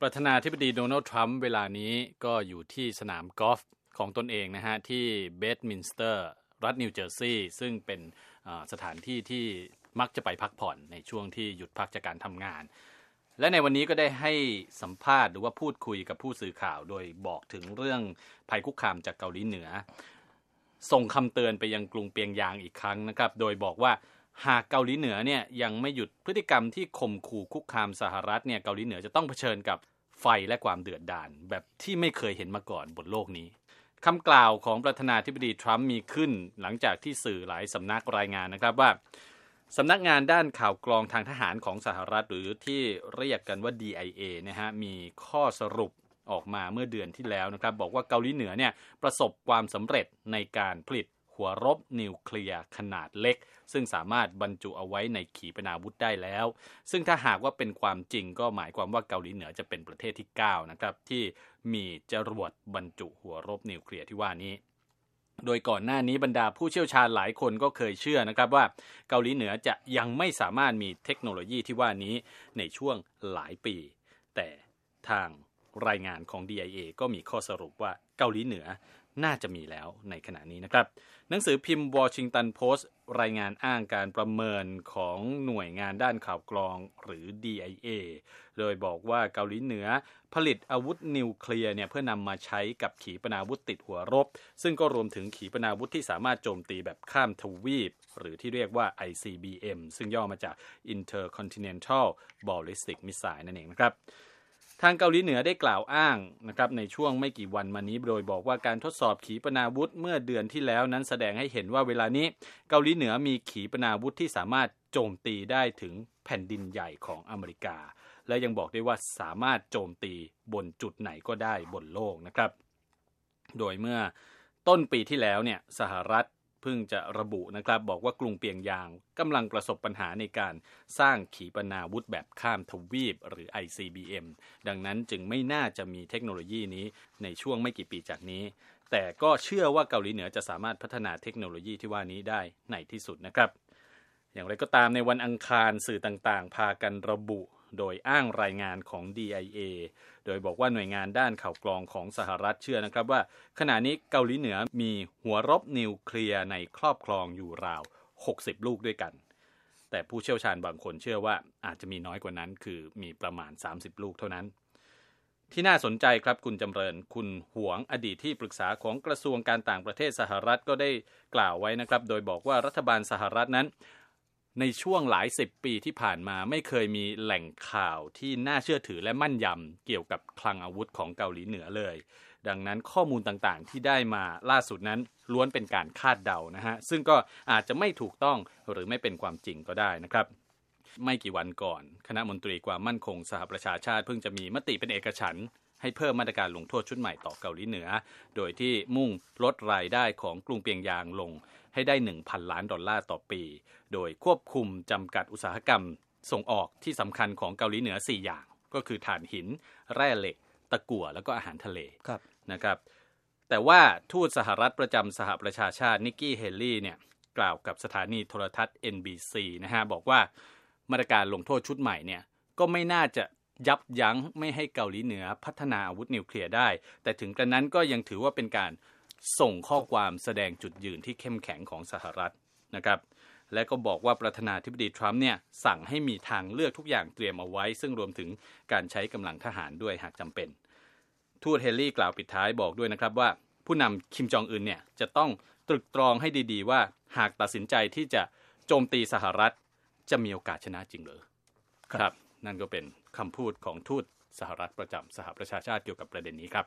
ประธานาธิบดีโดนัลด์ทรัมป์เวลานี้ก็อยู่ที่สนามกอล์ฟของตนเองนะฮะที่เบธมินสเตอร์รัฐนิวเจอร์ซีย์ซึ่งเป็นสถานที่ที่มักจะไปพักผ่อนในช่วงที่หยุดพักจากการทำงานและในวันนี้ก็ได้ให้สัมภาษณ์หรือว่าพูดคุยกับผู้สื่อข่าวโดยบอกถึงเรื่องภัยคุกคามจากเกาหลีเหนือส่งคำเตือนไปยังกรุงเปียงยางอีกครั้งนะครับโดยบอกว่าหากเกาหลีเหนือเนี่ยยังไม่หยุดพฤติกรรมที่ข่มขู่คุกคามสหรัฐเนี่ยเกาหลีเหนือจะต้องเผชิญกับไฟและความเดือดดาลแบบที่ไม่เคยเห็นมาก่อนบนโลกนี้คำกล่าวของประธานาธิบดีทรัมป์มีขึ้นหลังจากที่สื่อหลายสำนักรายงานนะครับว่าสำนักงานด้านข่าวกรองทางทหารของสหรัฐหรือที่เรียกกันว่า DIA นะฮะมีข้อสรุปออกมาเมื่อเดือนที่แล้วนะครับบอกว่าเกาหลีเหนือเนี่ยประสบความสำเร็จในการผลิตหัวรบนิวเคลียร์ขนาดเล็กซึ่งสามารถบรรจุเอาไว้ในขีปนาวุธได้แล้วซึ่งถ้าหากว่าเป็นความจริงก็หมายความว่าเกาหลีเหนือจะเป็นประเทศที่9นะครับที่มีจรวดบรรจุหัวรบนิวเคลียร์ที่ว่านี้โดยก่อนหน้านี้บรรดาผู้เชี่ยวชาญหลายคนก็เคยเชื่อนะครับว่าเกาหลีเหนือจะยังไม่สามารถมีเทคโนโลยีที่ว่านี้ในช่วงหลายปีแต่ทางรายงานของ DIA ก็มีข้อสรุปว่าเกาหลีเหนือน่าจะมีแล้วในขณะนี้นะครับหนังสือพิมพ์ Washington Post รายงานอ้างการประเมินของหน่วยงานด้านข่าวกรองหรือ DIA โดยบอกว่าเกาหลีเหนือผลิตอาวุธนิวเคลียร์เนี่ยเพื่อนำมาใช้กับขีปนาวุธติดหัวรบซึ่งก็รวมถึงขีปนาวุธที่สามารถโจมตีแบบข้ามทวีปหรือที่เรียกว่า ICBM ซึ่งย่อมาจาก Intercontinental Ballistic Missile นั่นเองนะครับทางเกาหลีเหนือได้กล่าวอ้างนะครับในช่วงไม่กี่วันมานี้โดยบอกว่าการทดสอบขีปนาวุธเมื่อเดือนที่แล้วนั้นแสดงให้เห็นว่าเวลานี้เกาหลีเหนือมีขีปนาวุธที่สามารถโจมตีได้ถึงแผ่นดินใหญ่ของอเมริกาและยังบอกได้ว่าสามารถโจมตีบนจุดไหนก็ได้บนโลกนะครับโดยเมื่อต้นปีที่แล้วเนี่ยสหรัฐเพิ่งจะระบุนะครับบอกว่ากรุงเปียงยางกำลังประสบปัญหาในการสร้างขีปนาวุธแบบข้ามทวีปหรือ ICBM ดังนั้นจึงไม่น่าจะมีเทคโนโลยีนี้ในช่วงไม่กี่ปีจากนี้แต่ก็เชื่อว่าเกาหลีเหนือจะสามารถพัฒนาเทคโนโลยีที่ว่านี้ได้ในที่สุดนะครับอย่างไรก็ตามในวันอังคารสื่อต่างๆพากันระบุโดยอ้างรายงานของ DIA โดยบอกว่าหน่วยงานด้านข่าวกรองของสหรัฐเชื่อนะครับว่าขณะนี้เกาหลีเหนือมีหัวรบนิวเคลียร์ในครอบครองอยู่ราว60ลูกด้วยกันแต่ผู้เชี่ยวชาญบางคนเชื่อว่าอาจจะมีน้อยกว่านั้นคือมีประมาณ30ลูกเท่านั้นที่น่าสนใจครับคุณจำเริญคุณหวงอดีตที่ปรึกษาของกระทรวงการต่างประเทศสหรัฐก็ได้กล่าวไว้นะครับโดยบอกว่ารัฐบาลสหรัฐนั้นในช่วงหลาย10ปีที่ผ่านมาไม่เคยมีแหล่งข่าวที่น่าเชื่อถือและมั่นยำเกี่ยวกับคลังอาวุธของเกาหลีเหนือเลยดังนั้นข้อมูลต่างๆที่ได้มาล่าสุดนั้นล้วนเป็นการคาดเดานะฮะซึ่งก็อาจจะไม่ถูกต้องหรือไม่เป็นความจริงก็ได้นะครับไม่กี่วันก่อนคณะมนตรีความมั่นคงสหประชาชาติเพิ่งจะมีมติเป็นเอกฉันท์ให้เพิ่มมาตรการลงโทษชุดใหม่ต่อเกาหลีเหนือโดยที่มุ่งลดรายได้ของกรุงเปียงยางลงให้ได้ $1,000 ล้านต่อปีโดยควบคุมจำกัดอุตสาหกรรมส่งออกที่สำคัญของเกาหลีเหนือ4อย่างก็คือถ่านหินแร่เหล็กตะกั่วแล้วก็อาหารทะเลนะครับแต่ว่าทูตสหรัฐประจำสหประชาชาตินิกกี้เฮลลี่เนี่ยกล่าวกับสถานีโทรทัศน์ NBC นะฮะบอกว่ามาตรการลงโทษชุดใหม่เนี่ยก็ไม่น่าจะยับยั้งไม่ให้เกาหลีเหนือพัฒนาอาวุธนิวเคลียร์ได้แต่ถึงกระนั้นก็ยังถือว่าเป็นการส่งข้อความแสดงจุดยืนที่เข้มแข็งของสหรัฐนะครับและก็บอกว่าประธานาธิบดีทรัมป์เนี่ยสั่งให้มีทางเลือกทุกอย่างเตรียมเอาไว้ซึ่งรวมถึงการใช้กำลังทหารด้วยหากจำเป็นทูตเฮลลี่กล่าวปิดท้ายบอกด้วยนะครับว่าผู้นำคิมจองอึนเนี่ยจะต้องตรึกตรองให้ดีๆว่าหากตัดสินใจที่จะโจมตีสหรัฐจะมีโอกาสชนะจริงหรือครับนั่นก็เป็นคำพูดของทูตสหรัฐประจำสหประชาชาติเกี่ยวกับประเด็นนี้ครับ